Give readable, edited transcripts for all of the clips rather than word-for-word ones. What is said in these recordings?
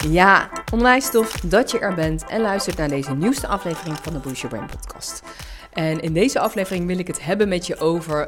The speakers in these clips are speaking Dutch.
Ja, onwijs tof dat je er bent en luistert naar deze nieuwste aflevering van de Boost Your Brain podcast. En in deze aflevering wil ik het hebben met je over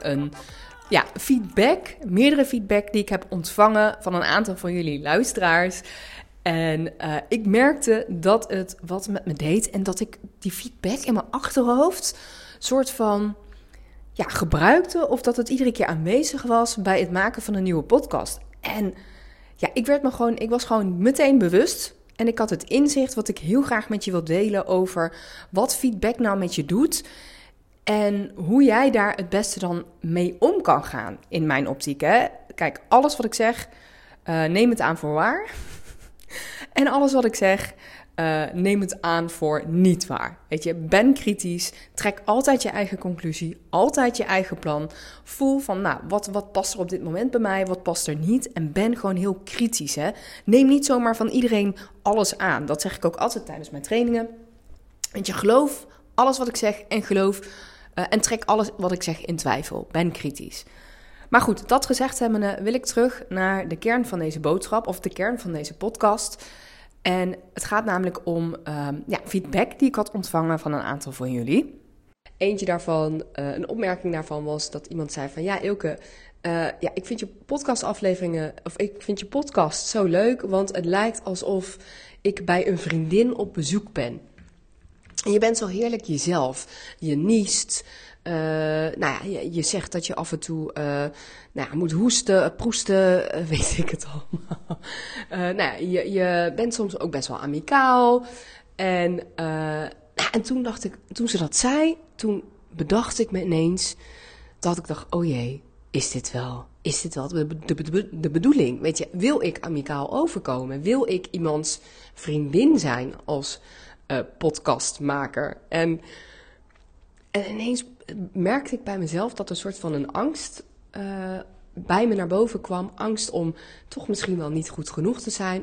meerdere feedback die ik heb ontvangen van een aantal van jullie luisteraars. En ik merkte dat het wat met me deed en dat ik die feedback in mijn achterhoofd soort van gebruikte of dat het iedere keer aanwezig was bij het maken van een nieuwe podcast. En ja, ik was gewoon meteen bewust en ik had het inzicht wat ik heel graag met je wil delen over wat feedback nou met je doet en hoe jij daar het beste dan mee om kan gaan in mijn optiek. Hè? Kijk, alles wat ik zeg, neem het aan voor waar. En alles wat ik zeg, neem het aan voor niet waar. Weet je, ben kritisch, trek altijd je eigen conclusie, altijd je eigen plan. Voel van, wat past er op dit moment bij mij, wat past er niet? En ben gewoon heel kritisch, hè. Neem niet zomaar van iedereen alles aan. Dat zeg ik ook altijd tijdens mijn trainingen. Want je geloof alles wat ik zeg en trek alles wat ik zeg in twijfel. Ben kritisch. Maar goed, dat gezegd hebbende wil ik terug naar de kern van deze boodschap of de kern van deze podcast. En het gaat namelijk om feedback die ik had ontvangen van een aantal van jullie. Eentje daarvan, een opmerking daarvan was dat iemand zei van ja Ilke, ik vind je podcastafleveringen of ik vind je podcast zo leuk, want het lijkt alsof ik bij een vriendin op bezoek ben. En je bent zo heerlijk jezelf. Je niest. Je zegt dat je af en toe moet hoesten, proesten, weet ik het allemaal. Je bent soms ook best wel amicaal. En toen ze dat zei, toen bedacht ik me ineens dat ik dacht, oh jee, is dit wel de bedoeling? Weet je, wil ik amicaal overkomen? Wil ik iemands vriendin zijn als podcastmaker? En ineens merkte ik bij mezelf dat een soort van een angst bij me naar boven kwam. Angst om toch misschien wel niet goed genoeg te zijn.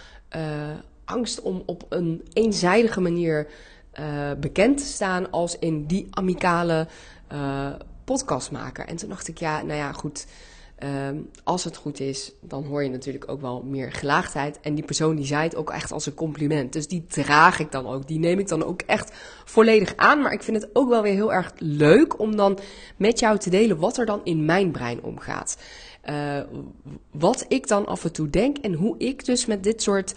Angst om op een eenzijdige manier bekend te staan als in die amicale podcastmaker. En toen dacht ik, goed. Als het goed is, dan hoor je natuurlijk ook wel meer gelaagdheid. En die persoon die zei het ook echt als een compliment. Dus die draag ik dan ook. Die neem ik dan ook echt volledig aan. Maar ik vind het ook wel weer heel erg leuk om dan met jou te delen wat er dan in mijn brein omgaat. Wat ik dan af en toe denk en hoe ik dus met dit soort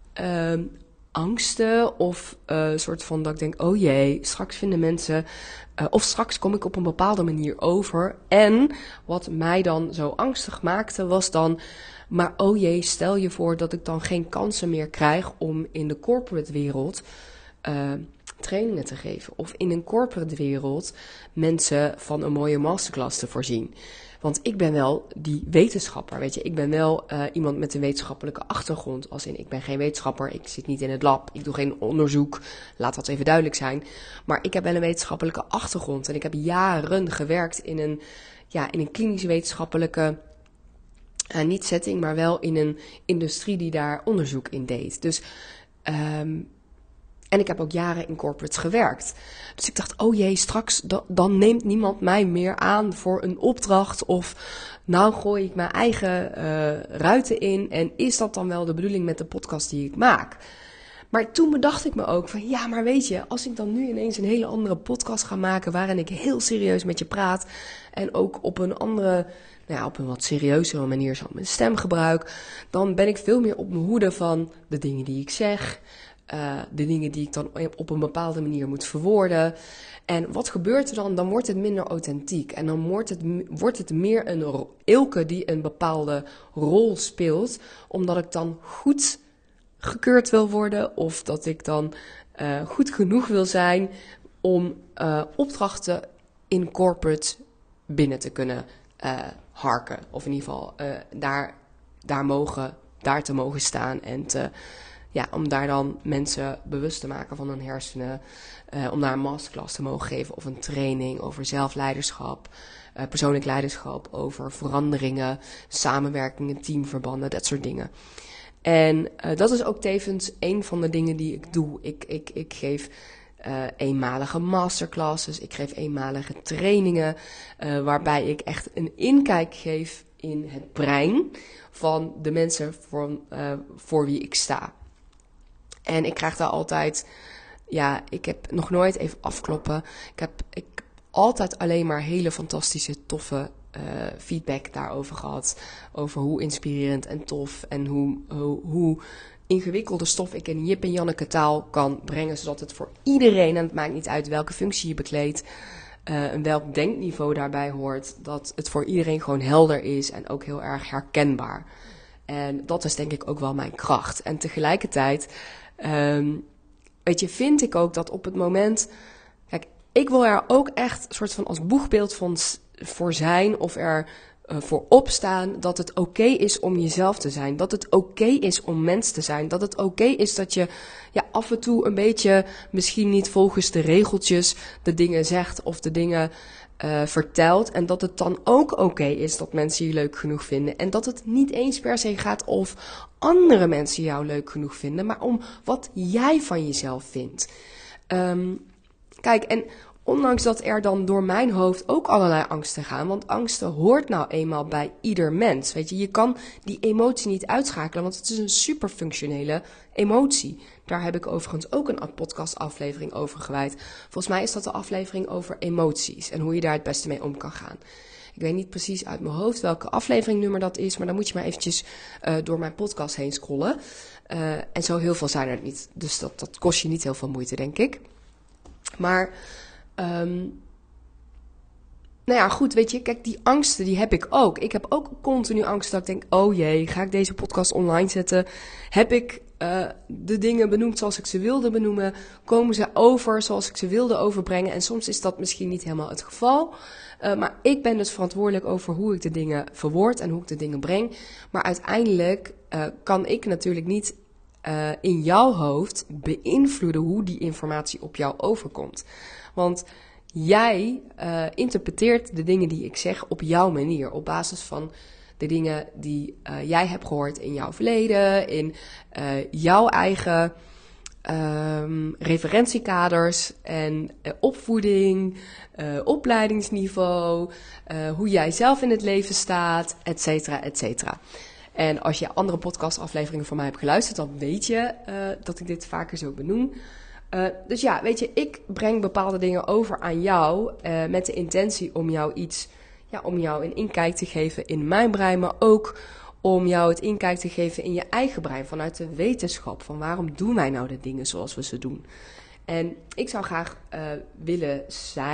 angsten of soort van dat ik denk, oh jee, straks vinden mensen of straks kom ik op een bepaalde manier over. En wat mij dan zo angstig maakte was dan, maar oh jee, stel je voor dat ik dan geen kansen meer krijg om in de corporate wereld trainingen te geven. Of in een corporate wereld mensen van een mooie masterclass te voorzien. Want ik ben wel die wetenschapper, weet je. Ik ben wel iemand met een wetenschappelijke achtergrond. Als in, ik ben geen wetenschapper, ik zit niet in het lab, ik doe geen onderzoek. Laat dat even duidelijk zijn. Maar ik heb wel een wetenschappelijke achtergrond. En ik heb jaren gewerkt in een klinisch wetenschappelijke, niet setting, maar wel in een industrie die daar onderzoek in deed. Dus en ik heb ook jaren in corporates gewerkt. Dus ik dacht, oh jee, straks dan neemt niemand mij meer aan voor een opdracht. Of nou gooi ik mijn eigen ruiten in. En is dat dan wel de bedoeling met de podcast die ik maak? Maar toen bedacht ik me ook van, ja, maar weet je, als ik dan nu ineens een hele andere podcast ga maken waarin ik heel serieus met je praat en ook op een andere, op een wat serieuzere manier zo mijn stem gebruik, dan ben ik veel meer op mijn hoede van de dingen die ik zeg. De dingen die ik dan op een bepaalde manier moet verwoorden. En wat gebeurt er dan? Dan wordt het minder authentiek. En dan wordt het meer een Ilke die een bepaalde rol speelt. Omdat ik dan goed gekeurd wil worden. Of dat ik dan goed genoeg wil zijn om opdrachten in corporate binnen te kunnen harken. Of in ieder geval daar te mogen staan en om daar dan mensen bewust te maken van hun hersenen. Om daar een masterclass te mogen geven of een training over zelfleiderschap, persoonlijk leiderschap, over veranderingen, samenwerkingen, teamverbanden, dat soort dingen. En dat is ook tevens een van de dingen die ik doe. Ik geef eenmalige masterclasses, ik geef eenmalige trainingen, waarbij ik echt een inkijk geef in het brein van de mensen voor wie ik sta. En ik krijg daar altijd, ik heb nog nooit even afkloppen. Ik heb altijd alleen maar hele fantastische, toffe feedback daarover gehad. Over hoe inspirerend en tof en hoe ingewikkelde stof ik in Jip en Janneke taal kan brengen. Zodat het voor iedereen, en het maakt niet uit welke functie je bekleedt, en welk denkniveau daarbij hoort, dat het voor iedereen gewoon helder is en ook heel erg herkenbaar. En dat is denk ik ook wel mijn kracht. En tegelijkertijd, vind ik ook dat op het moment... Kijk, ik wil er ook echt een soort van als boegbeeld voor zijn of er voor opstaan dat het oké is om jezelf te zijn. Dat het oké is om mens te zijn. Dat het oké is dat je af en toe een beetje misschien niet volgens de regeltjes de dingen zegt of de dingen vertelt. En dat het dan ook oké is dat mensen je leuk genoeg vinden. En dat het niet eens per se gaat of andere mensen jou leuk genoeg vinden, maar om wat jij van jezelf vindt. Kijk, en ondanks dat er dan door mijn hoofd ook allerlei angsten gaan, want angsten hoort nou eenmaal bij ieder mens. Weet je, je kan die emotie niet uitschakelen, want het is een superfunctionele emotie. Daar heb ik overigens ook een podcastaflevering over gewijd. Volgens mij is dat de aflevering over emoties en hoe je daar het beste mee om kan gaan. Ik weet niet precies uit mijn hoofd welke afleveringnummer dat is, maar dan moet je maar eventjes door mijn podcast heen scrollen. En zo heel veel zijn er niet, dus dat kost je niet heel veel moeite, denk ik. Maar, goed, weet je, kijk, die angsten, die heb ik ook. Ik heb ook continu angst dat ik denk, oh jee, ga ik deze podcast online zetten? Heb ik de dingen benoemd zoals ik ze wilde benoemen? Komen ze over zoals ik ze wilde overbrengen? En soms is dat misschien niet helemaal het geval. Maar ik ben dus verantwoordelijk over hoe ik de dingen verwoord en hoe ik de dingen breng. Maar uiteindelijk kan ik natuurlijk niet in jouw hoofd beïnvloeden hoe die informatie op jou overkomt. Want jij interpreteert de dingen die ik zeg op jouw manier. Op basis van de dingen die jij hebt gehoord in jouw verleden. In jouw eigen referentiekaders en opvoeding, opleidingsniveau. Hoe jij zelf in het leven staat, et cetera, et cetera. En als je andere podcastafleveringen van mij hebt geluisterd, dan weet je dat ik dit vaker zo benoem. Dus ja, weet je, ik breng bepaalde dingen over aan jou met de intentie om jou om jou een inkijk te geven in mijn brein, maar ook om jou het inkijk te geven in je eigen brein, vanuit de wetenschap, van waarom doen wij nou de dingen zoals we ze doen. En ik zou graag willen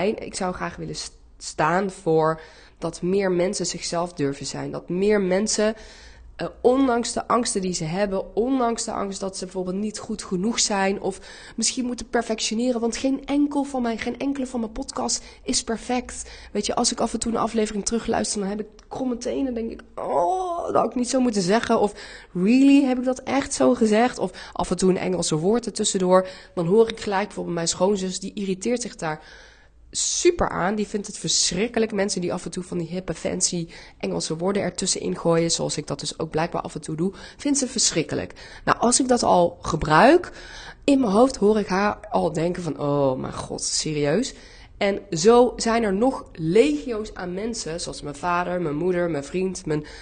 staan voor dat meer mensen zichzelf durven zijn, dat meer mensen, ondanks de angsten die ze hebben, ondanks de angst dat ze bijvoorbeeld niet goed genoeg zijn of misschien moeten perfectioneren, want geen enkele van mijn podcast is perfect. Weet je, als ik af en toe een aflevering terugluister, dan heb ik kromme tenen en denk ik, oh, dat had ik niet zo moeten zeggen. Of really, heb ik dat echt zo gezegd? Of af en toe een Engelse woord er tussendoor. Dan hoor ik gelijk bijvoorbeeld mijn schoonzus, die irriteert zich daar super aan. Die vindt het verschrikkelijk. Mensen die af en toe van die hippe, fancy Engelse woorden ertussenin gooien, zoals ik dat dus ook blijkbaar af en toe doe, vindt ze verschrikkelijk. Nou, als ik dat al gebruik, in mijn hoofd hoor ik haar al denken van, oh mijn god, serieus? En zo zijn er nog legio's aan mensen, zoals mijn vader, mijn moeder, mijn vriend,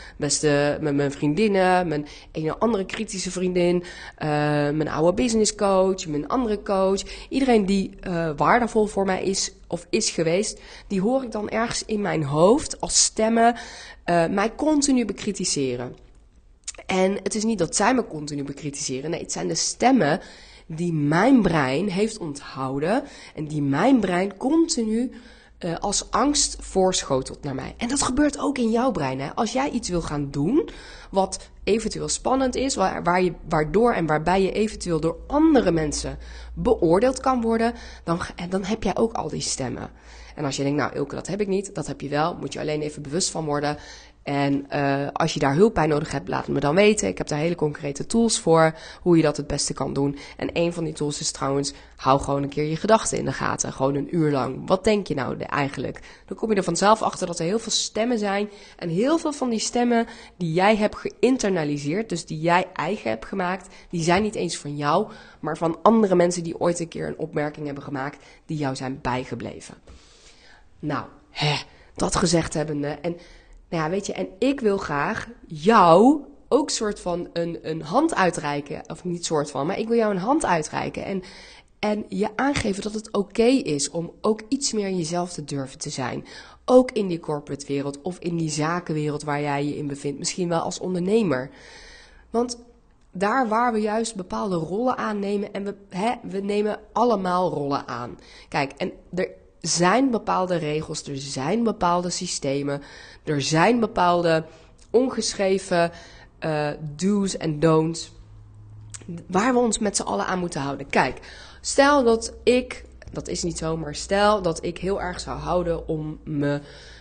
mijn vriendinnen, mijn ene andere kritische vriendin, mijn oude businesscoach, mijn andere coach. Iedereen die waardevol voor mij is of is geweest, die hoor ik dan ergens in mijn hoofd als stemmen mij continu bekritiseren. En het is niet dat zij me continu bekritiseren, nee, het zijn de stemmen die mijn brein heeft onthouden en die mijn brein continu als angst voorschotelt naar mij. En dat gebeurt ook in jouw brein. Hè? Als jij iets wil gaan doen wat eventueel spannend is, waardoor en waarbij je eventueel door andere mensen beoordeeld kan worden, dan heb jij ook al die stemmen. En als je denkt, nou Ilke, dat heb ik niet, dat heb je wel, moet je alleen even bewust van worden. En als je daar hulp bij nodig hebt, laat het me dan weten. Ik heb daar hele concrete tools voor, hoe je dat het beste kan doen. En een van die tools is trouwens, hou gewoon een keer je gedachten in de gaten. Gewoon een uur lang. Wat denk je nou eigenlijk? Dan kom je er vanzelf achter dat er heel veel stemmen zijn. En heel veel van die stemmen die jij hebt geïnternaliseerd, dus die jij eigen hebt gemaakt, die zijn niet eens van jou, maar van andere mensen die ooit een keer een opmerking hebben gemaakt, die jou zijn bijgebleven. Nou, dat gezegd hebbende. En nou ja, weet je, en ik wil graag jou ook soort van een hand uitreiken. Of niet soort van, maar ik wil jou een hand uitreiken. En je aangeven dat het oké is om ook iets meer jezelf te durven te zijn. Ook in die corporate wereld of in die zakenwereld waar jij je in bevindt. Misschien wel als ondernemer. Want daar waar we juist bepaalde rollen aannemen. En we nemen allemaal rollen aan. Kijk, en er zijn bepaalde regels. Er zijn bepaalde systemen. Er zijn bepaalde ongeschreven do's en don'ts. Waar we ons met z'n allen aan moeten houden. Kijk, stel dat ik, dat is niet zo, maar stel dat ik heel erg zou houden om me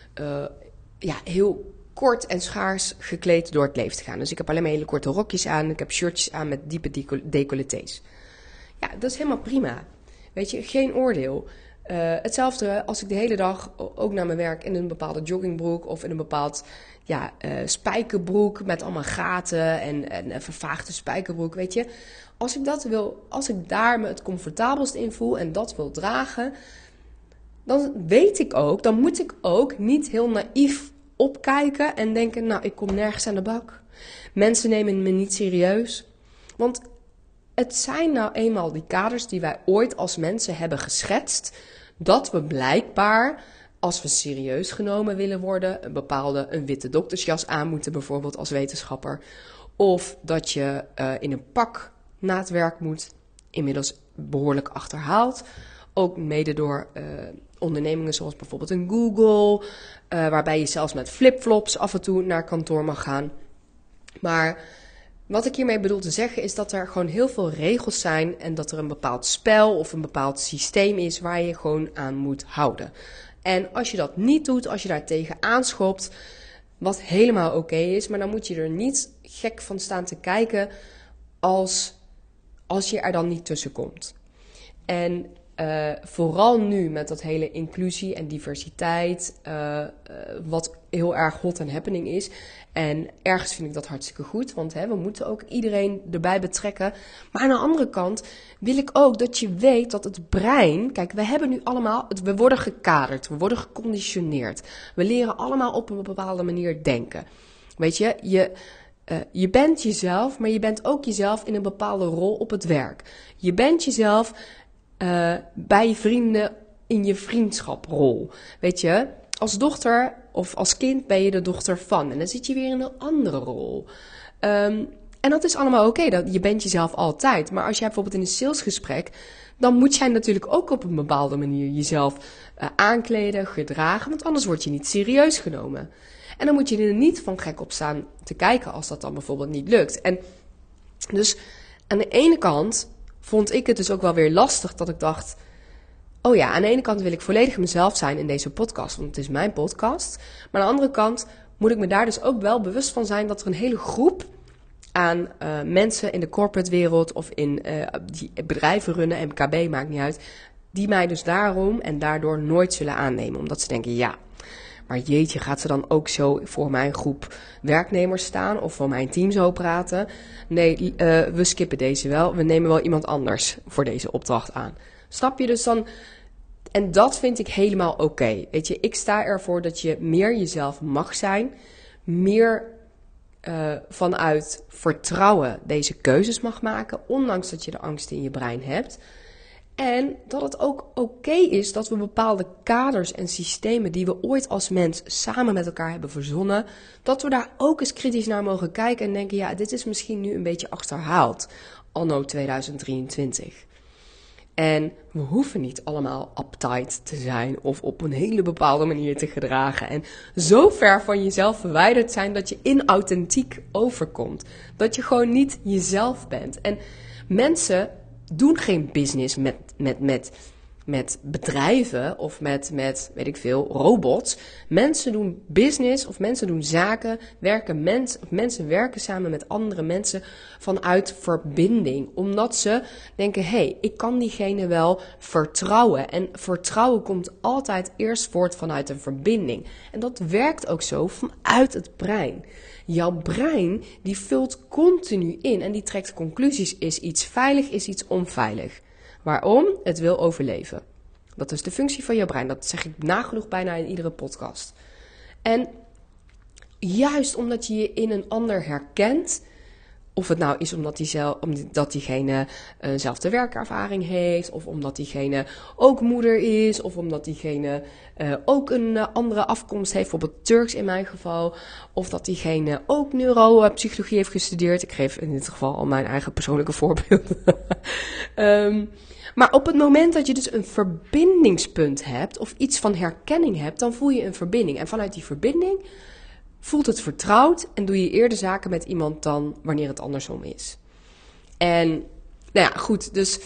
heel kort en schaars gekleed door het leven te gaan. Dus ik heb alleen maar hele korte rokjes aan. Ik heb shirtjes aan met diepe decolletés. Ja, dat is helemaal prima. Weet je, geen oordeel. Hetzelfde als ik de hele dag ook naar mijn werk in een bepaalde joggingbroek of in een bepaald spijkerbroek met allemaal gaten en een vervaagde spijkerbroek, weet je. Als ik dat wil, als ik daar me het comfortabelst in voel en dat wil dragen, dan weet ik ook, dan moet ik ook niet heel naïef opkijken en denken, nou, ik kom nergens aan de bak. Mensen nemen me niet serieus. Want het zijn nou eenmaal die kaders die wij ooit als mensen hebben geschetst, dat we blijkbaar, als we serieus genomen willen worden, een witte doktersjas aan moeten bijvoorbeeld als wetenschapper. Of dat je in een pak na het werk moet, inmiddels behoorlijk achterhaald. Ook mede door ondernemingen zoals bijvoorbeeld een Google, waarbij je zelfs met flipflops af en toe naar kantoor mag gaan. Maar wat ik hiermee bedoel te zeggen is dat er gewoon heel veel regels zijn en dat er een bepaald spel of een bepaald systeem is waar je gewoon aan moet houden. En als je dat niet doet, als je daar tegen aanschopt, wat helemaal oké is, maar dan moet je er niet gek van staan te kijken als je er dan niet tussen komt. En vooral nu met dat hele inclusie en diversiteit, wat heel erg hot en happening is. En ergens vind ik dat hartstikke goed, want we moeten ook iedereen erbij betrekken. Maar aan de andere kant wil ik ook dat je weet dat het brein, kijk, we hebben nu allemaal, we worden gekaderd, we worden geconditioneerd. We leren allemaal op een bepaalde manier denken. Weet je, je bent jezelf, maar je bent ook jezelf in een bepaalde rol op het werk. Je bent jezelf bij je vrienden in je vriendschaprol. Weet je, als dochter of als kind ben je de dochter van. En dan zit je weer in een andere rol. En dat is allemaal oké. Je bent jezelf altijd. Maar als jij bijvoorbeeld in een salesgesprek, dan moet jij natuurlijk ook op een bepaalde manier jezelf aankleden, gedragen. Want anders word je niet serieus genomen. En dan moet je er niet van gek op staan te kijken als dat dan bijvoorbeeld niet lukt. En dus aan de ene kant vond ik het dus ook wel weer lastig dat ik dacht, oh ja, aan de ene kant wil ik volledig mezelf zijn in deze podcast, want het is mijn podcast. Maar aan de andere kant moet ik me daar dus ook wel bewust van zijn dat er een hele groep aan mensen in de corporate wereld of in die bedrijven runnen, MKB, maakt niet uit, die mij dus daarom en daardoor nooit zullen aannemen. Omdat ze denken, ja, maar jeetje, gaat ze dan ook zo voor mijn groep werknemers staan of voor mijn team zo praten? Nee, we skippen deze wel. We nemen wel iemand anders voor deze opdracht aan. Snap je? Dus dan, en dat vind ik helemaal oké. Weet je, ik sta ervoor dat je meer jezelf mag zijn, meer vanuit vertrouwen deze keuzes mag maken, ondanks dat je de angst in je brein hebt. En dat het ook oké is dat we bepaalde kaders en systemen die we ooit als mens samen met elkaar hebben verzonnen, dat we daar ook eens kritisch naar mogen kijken en denken, ja, dit is misschien nu een beetje achterhaald, anno 2023. En we hoeven niet allemaal uptight te zijn of op een hele bepaalde manier te gedragen. En zo ver van jezelf verwijderd zijn dat je inauthentiek overkomt. Dat je gewoon niet jezelf bent. En mensen doen geen business met bedrijven of met weet ik veel, robots. Mensen doen business of mensen doen zaken, mensen werken samen met andere mensen vanuit verbinding. Omdat ze denken, hey, ik kan diegene wel vertrouwen. En vertrouwen komt altijd eerst voort vanuit een verbinding. En dat werkt ook zo vanuit het brein. Jouw brein die vult continu in en die trekt conclusies. Is iets veilig, is iets onveilig? Waarom? Het wil overleven. Dat is de functie van jouw brein. Dat zeg ik nagenoeg bijna in iedere podcast. En juist omdat je je in een ander herkent, of het nou is omdat diegene eenzelfde werkervaring heeft, of omdat diegene ook moeder is, of omdat diegene ook een andere afkomst heeft, bijvoorbeeld Turks in mijn geval, of dat diegene ook neuropsychologie heeft gestudeerd. Ik geef in dit geval al mijn eigen persoonlijke voorbeelden. Maar op het moment dat je dus een verbindingspunt hebt, of iets van herkenning hebt, dan voel je een verbinding. En vanuit die verbinding voelt het vertrouwd en doe je eerder zaken met iemand dan wanneer het andersom is. En, nou ja, goed, dus,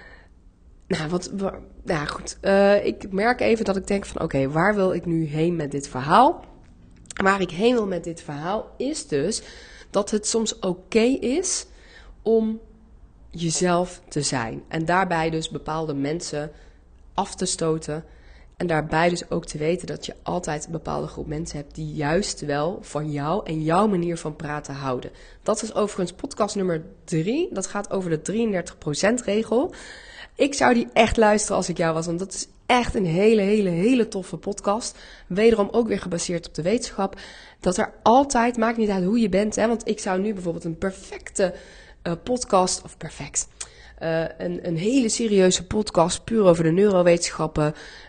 ik merk even dat ik denk van, oké, waar wil ik nu heen met dit verhaal? Waar ik heen wil met dit verhaal is dus dat het soms oké is om jezelf te zijn. En daarbij dus bepaalde mensen af te stoten. En daarbij dus ook te weten dat je altijd een bepaalde groep mensen hebt die juist wel van jou en jouw manier van praten houden. Dat is overigens podcast nummer 3. Dat gaat over de 33% regel. Ik zou die echt luisteren als ik jou was, want dat is echt een hele toffe podcast. Wederom ook weer gebaseerd op de wetenschap. Dat er altijd, maakt niet uit hoe je bent, hè, want ik zou nu bijvoorbeeld een perfecte podcast, of perfect, een hele serieuze podcast puur over de neurowetenschappen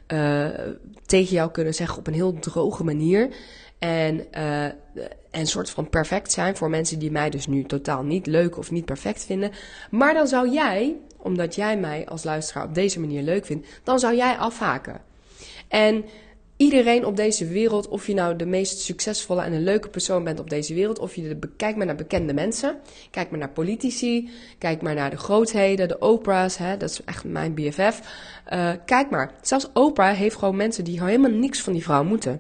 tegen jou kunnen zeggen op een heel droge manier. En een soort van perfect zijn voor mensen die mij dus nu totaal niet leuk of niet perfect vinden. Maar dan zou jij, omdat jij mij als luisteraar op deze manier leuk vindt, dan zou jij afhaken. En iedereen op deze wereld, of je nou de meest succesvolle en een leuke persoon bent op deze wereld, of je kijk maar naar bekende mensen, kijk maar naar politici, kijk maar naar de grootheden, de Oprah's, hè, dat is echt mijn BFF. Kijk maar, zelfs Oprah heeft gewoon mensen die helemaal niks van die vrouw moeten.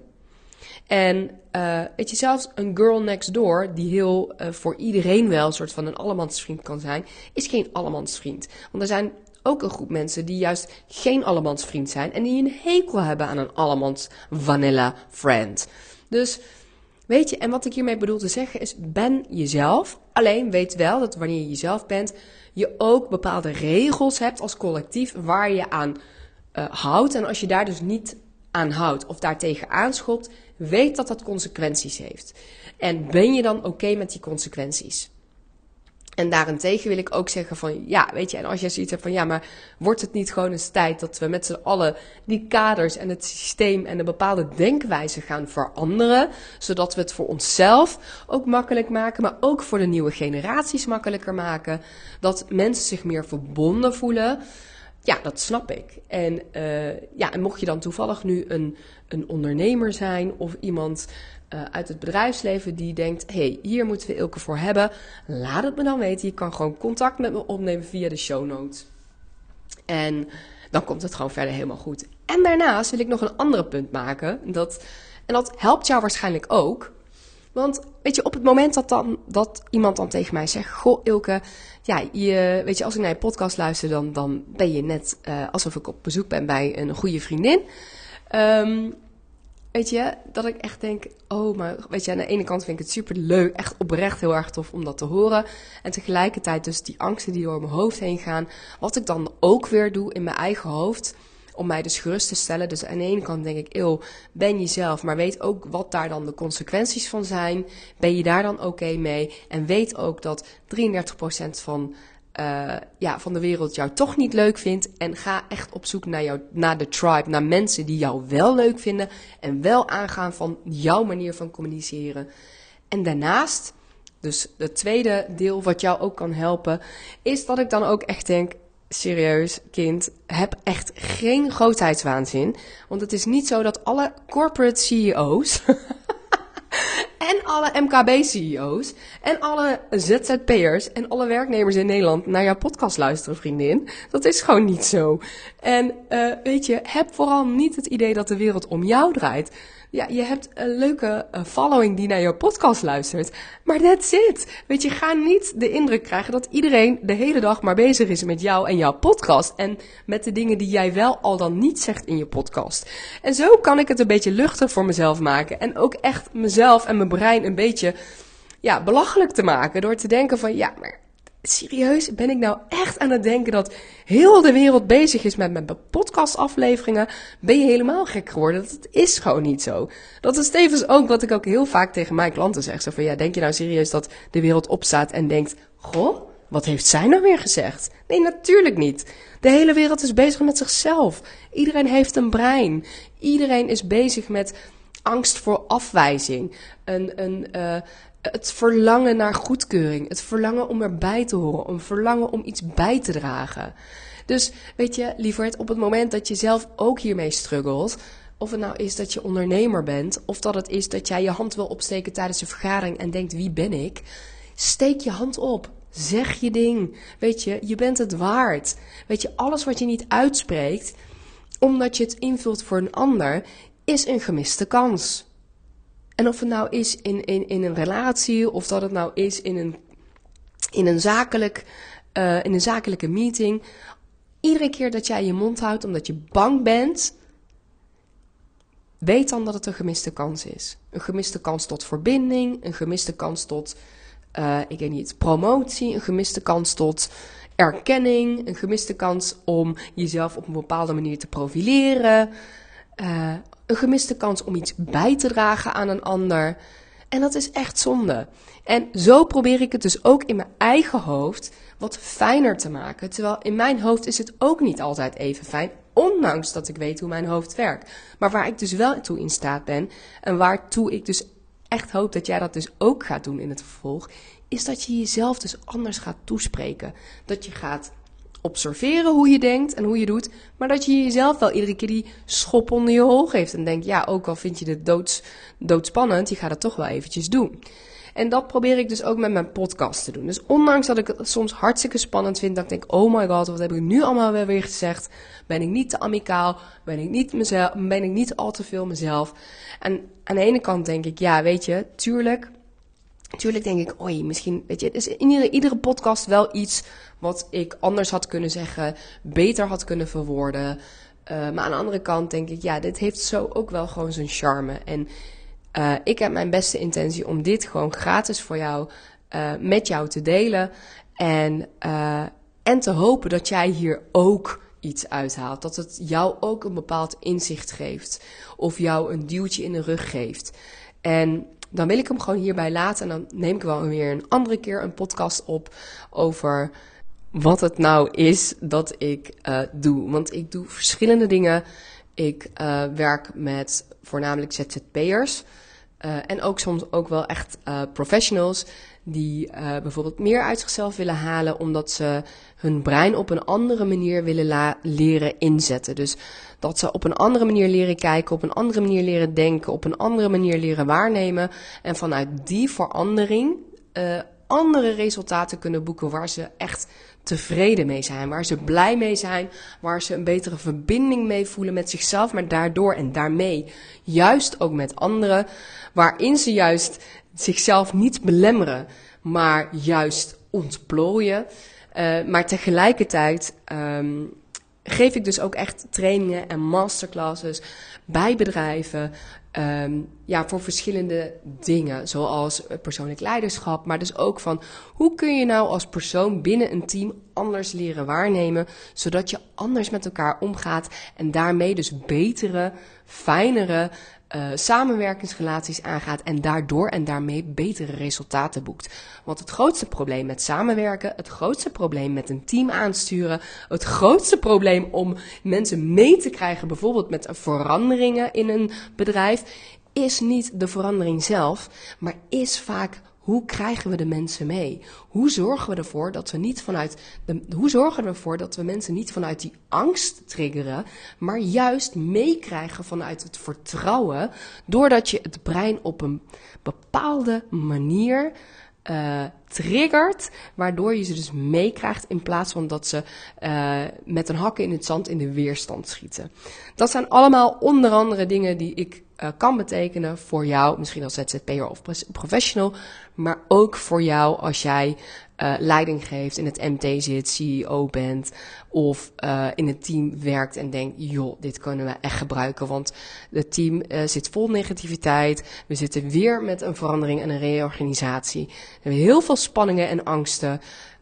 En weet je, zelfs een girl next door, die heel voor iedereen wel een soort van een allemansvriend kan zijn, is geen allemansvriend. Want er zijn ook een groep mensen die juist geen allemansvriend zijn en die een hekel hebben aan een allemans vanilla friend. Dus weet je, en wat ik hiermee bedoel te zeggen is, ben jezelf. Alleen weet wel dat wanneer je jezelf bent, je ook bepaalde regels hebt als collectief waar je aan houdt. En als je daar dus niet aan houdt of daartegen aanschopt, weet dat dat consequenties heeft. En ben je dan oké met die consequenties? En daarentegen wil ik ook zeggen van, ja, weet je, en als je zoiets hebt van, ja, maar wordt het niet gewoon eens tijd dat we met z'n allen die kaders en het systeem en een bepaalde denkwijze gaan veranderen, zodat we het voor onszelf ook makkelijk maken, maar ook voor de nieuwe generaties makkelijker maken, dat mensen zich meer verbonden voelen. Ja, dat snap ik. En en mocht je dan toevallig nu een ondernemer zijn of iemand uit het bedrijfsleven die denkt, hey, hier moeten we Ilke voor hebben, laat het me dan weten. Je kan gewoon contact met me opnemen via de show notes. En dan komt het gewoon verder helemaal goed. En daarnaast wil ik nog een andere punt maken. En dat helpt jou waarschijnlijk ook. Want weet je, op het moment dat iemand dan tegen mij zegt, goh Ilke, ja, weet je, als ik naar je podcast luister, dan ben je net alsof ik op bezoek ben bij een goede vriendin. Weet je, dat ik echt denk, oh, maar weet je, aan de ene kant vind ik het super leuk, echt oprecht heel erg tof om dat te horen. En tegelijkertijd dus die angsten die door mijn hoofd heen gaan, wat ik dan ook weer doe in mijn eigen hoofd, om mij dus gerust te stellen. Dus aan de ene kant denk ik, ben jezelf, maar weet ook wat daar dan de consequenties van zijn. Ben je daar dan oké mee? En weet ook dat 33% van de wereld jou toch niet leuk vindt. En ga echt op zoek naar de tribe, naar mensen die jou wel leuk vinden en wel aangaan van jouw manier van communiceren. En daarnaast, dus het tweede deel wat jou ook kan helpen, is dat ik dan ook echt denk, serieus, kind, heb echt geen grootheidswaanzin. Want het is niet zo dat alle corporate CEO's en alle MKB-CEO's en alle ZZP'ers en alle werknemers in Nederland naar jouw podcast luisteren, vriendin. Dat is gewoon niet zo. En weet je, heb vooral niet het idee dat de wereld om jou draait. Ja, je hebt een leuke following die naar jouw podcast luistert. Maar that's it. Weet je, ga niet de indruk krijgen dat iedereen de hele dag maar bezig is met jou en jouw podcast. En met de dingen die jij wel al dan niet zegt in je podcast. En zo kan ik het een beetje luchtig voor mezelf maken. En ook echt mezelf en mijn brein een beetje belachelijk te maken. Door te denken van, ja, maar serieus, ben ik nou echt aan het denken dat heel de wereld bezig is met mijn podcastafleveringen? Ben je helemaal gek geworden? Dat is gewoon niet zo. Dat is tevens ook wat ik ook heel vaak tegen mijn klanten zeg. Zo van, ja, denk je nou serieus dat de wereld opstaat en denkt, goh, wat heeft zij nou weer gezegd? Nee, natuurlijk niet. De hele wereld is bezig met zichzelf. Iedereen heeft een brein. Iedereen is bezig met angst voor afwijzing. Het verlangen naar goedkeuring. Het verlangen om erbij te horen. Een verlangen om iets bij te dragen. Dus weet je, lieverd, op het moment dat je zelf ook hiermee struggelt, of het nou is dat je ondernemer bent, of dat het is dat jij je hand wil opsteken tijdens een vergadering en denkt, wie ben ik? Steek je hand op. Zeg je ding. Weet je, je bent het waard. Weet je, alles wat je niet uitspreekt, omdat je het invult voor een ander, is een gemiste kans. En of het nou is in een relatie, of dat het nou is in een zakelijke meeting. Iedere keer dat jij je mond houdt omdat je bang bent, weet dan dat het een gemiste kans is. Een gemiste kans tot verbinding, een gemiste kans tot, promotie, een gemiste kans tot erkenning, een gemiste kans om jezelf op een bepaalde manier te profileren, een gemiste kans om iets bij te dragen aan een ander. En dat is echt zonde. En zo probeer ik het dus ook in mijn eigen hoofd wat fijner te maken. Terwijl in mijn hoofd is het ook niet altijd even fijn, ondanks dat ik weet hoe mijn hoofd werkt. Maar waar ik dus wel toe in staat ben, en waartoe ik dus echt hoop dat jij dat dus ook gaat doen in het vervolg, is dat je jezelf dus anders gaat toespreken. Dat je gaat observeren hoe je denkt en hoe je doet, maar dat je jezelf wel iedere keer die schop onder je hol geeft en denkt, ja, ook al vind je dit doodspannend, je gaat het toch wel eventjes doen. En dat probeer ik dus ook met mijn podcast te doen. Dus ondanks dat ik het soms hartstikke spannend vind, dat ik denk, oh my god, wat heb ik nu allemaal weer gezegd? Ben ik niet te amicaal? Ben ik niet al te veel mezelf? En aan de ene kant denk ik, ja, weet je, tuurlijk denk ik, oei, misschien, weet je, het is in iedere podcast wel iets wat ik anders had kunnen zeggen, beter had kunnen verwoorden. Maar aan de andere kant denk ik, ja, dit heeft zo ook wel gewoon zijn charme. En ik heb mijn beste intentie om dit gewoon gratis voor jou, met jou te delen. En te hopen dat jij hier ook iets uithaalt. Dat het jou ook een bepaald inzicht geeft. Of jou een duwtje in de rug geeft. En dan wil ik hem gewoon hierbij laten. En dan neem ik wel weer een andere keer een podcast op over wat het nou is dat ik doe. Want ik doe verschillende dingen. Ik werk met voornamelijk ZZP'ers. En ook soms ook wel echt professionals die bijvoorbeeld meer uit zichzelf willen halen, omdat ze hun brein op een andere manier willen leren inzetten. Dus dat ze op een andere manier leren kijken, op een andere manier leren denken, op een andere manier leren waarnemen. En vanuit die verandering andere resultaten kunnen boeken waar ze echt tevreden mee zijn, waar ze blij mee zijn, waar ze een betere verbinding mee voelen met zichzelf, maar daardoor en daarmee juist ook met anderen, waarin ze juist zichzelf niet belemmeren, maar juist ontplooien. Maar tegelijkertijd geef ik dus ook echt trainingen en masterclasses bij bedrijven, voor verschillende dingen, zoals persoonlijk leiderschap, maar dus ook van hoe kun je nou als persoon binnen een team anders leren waarnemen, zodat je anders met elkaar omgaat en daarmee dus betere, fijnere samenwerkingsrelaties aangaat en daardoor en daarmee betere resultaten boekt. Want het grootste probleem met samenwerken, het grootste probleem met een team aansturen, het grootste probleem om mensen mee te krijgen, bijvoorbeeld met veranderingen in een bedrijf, is niet de verandering zelf, maar is vaak hoe krijgen we de mensen mee? Hoe zorgen we ervoor dat we mensen niet vanuit die angst triggeren, maar juist meekrijgen vanuit het vertrouwen, doordat je het brein op een bepaalde manier triggert, waardoor je ze dus meekrijgt in plaats van dat ze met een hakken in het zand in de weerstand schieten. Dat zijn allemaal onder andere dingen die ik kan betekenen voor jou, misschien als ZZP'er of professional, maar ook voor jou als jij leiding geeft, in het MT zit, CEO bent of in het team werkt en denkt, joh, dit kunnen we echt gebruiken, want het team zit vol negativiteit, we zitten weer met een verandering en een reorganisatie. We hebben heel veel spanningen en angsten.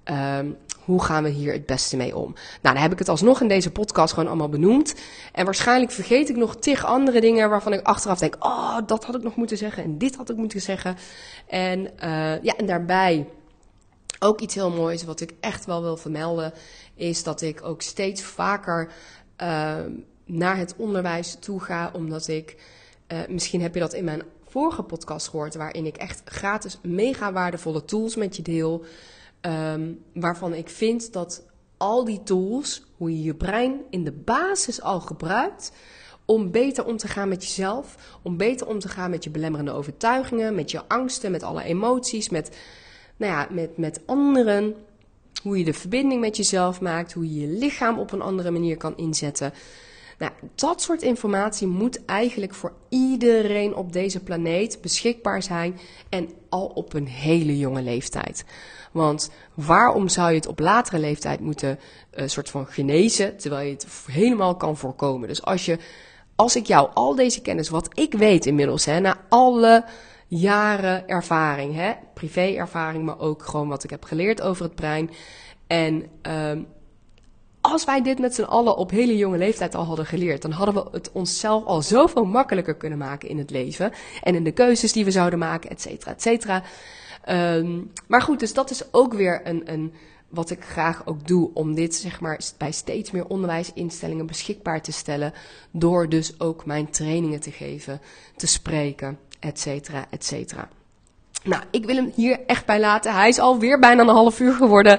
Hoe gaan we hier het beste mee om? Nou, dan heb ik het alsnog in deze podcast gewoon allemaal benoemd. En waarschijnlijk vergeet ik nog 10 andere dingen waarvan ik achteraf denk, dat had ik nog moeten zeggen en dit had ik moeten zeggen. En daarbij ook iets heel moois wat ik echt wel wil vermelden, is dat ik ook steeds vaker naar het onderwijs toe ga, omdat ik, misschien heb je dat in mijn vorige podcast gehoord, waarin ik echt gratis mega waardevolle tools met je deel, waarvan ik vind dat al die tools, hoe je je brein in de basis al gebruikt om beter om te gaan met jezelf, om beter om te gaan met je belemmerende overtuigingen, met je angsten, met alle emoties, met anderen, hoe je de verbinding met jezelf maakt, hoe je je lichaam op een andere manier kan inzetten. Nou, dat soort informatie moet eigenlijk voor iedereen op deze planeet beschikbaar zijn en al op een hele jonge leeftijd. Want waarom zou je het op latere leeftijd moeten soort van genezen, terwijl je het helemaal kan voorkomen? Dus als ik jou al deze kennis, wat ik weet inmiddels, na alle jaren ervaring, privé-ervaring, maar ook gewoon wat ik heb geleerd over het brein. En als wij dit met z'n allen op hele jonge leeftijd al hadden geleerd, dan hadden we het onszelf al zoveel makkelijker kunnen maken in het leven. En in de keuzes die we zouden maken, et cetera, et cetera. Maar goed, dus dat is ook weer een wat ik graag ook doe, om dit zeg maar bij steeds meer onderwijsinstellingen beschikbaar te stellen, door dus ook mijn trainingen te geven, te spreken, et cetera, et cetera. Nou, ik wil hem hier echt bij laten. Hij is alweer bijna een half uur geworden.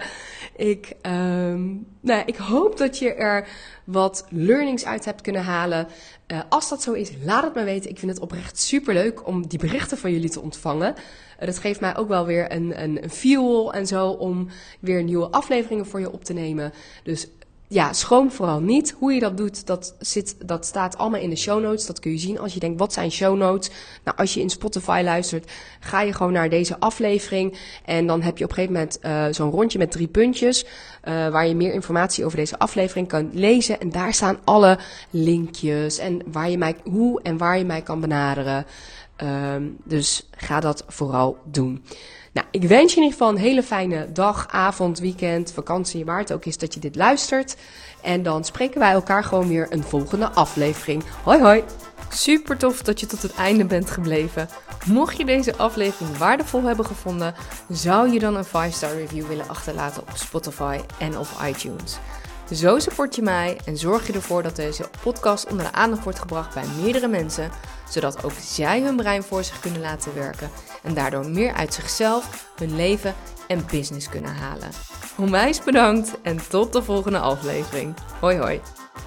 Ik hoop dat je er wat learnings uit hebt kunnen halen. Als dat zo is, laat het me weten. Ik vind het oprecht superleuk om die berichten van jullie te ontvangen. Dat geeft mij ook wel weer een fuel en zo om weer nieuwe afleveringen voor je op te nemen. Dus ja, schroom vooral niet. Hoe je dat doet, dat staat allemaal in de show notes. Dat kun je zien als je denkt, wat zijn show notes? Nou, als je in Spotify luistert, ga je gewoon naar deze aflevering. En dan heb je op een gegeven moment zo'n rondje met 3 puntjes, waar je meer informatie over deze aflevering kan lezen. En daar staan alle linkjes en hoe en waar je mij kan benaderen. Dus ga dat vooral doen. Nou, ik wens je in ieder geval een hele fijne dag, avond, weekend, vakantie, waar het ook is dat je dit luistert. En dan spreken wij elkaar gewoon weer een volgende aflevering. Hoi hoi! Super tof dat je tot het einde bent gebleven. Mocht je deze aflevering waardevol hebben gevonden, zou je dan een 5-star review willen achterlaten op Spotify en op iTunes. Zo support je mij en zorg je ervoor dat deze podcast onder de aandacht wordt gebracht bij meerdere mensen, zodat ook zij hun brein voor zich kunnen laten werken en daardoor meer uit zichzelf, hun leven en business kunnen halen. Onwijs bedankt en tot de volgende aflevering. Hoi hoi!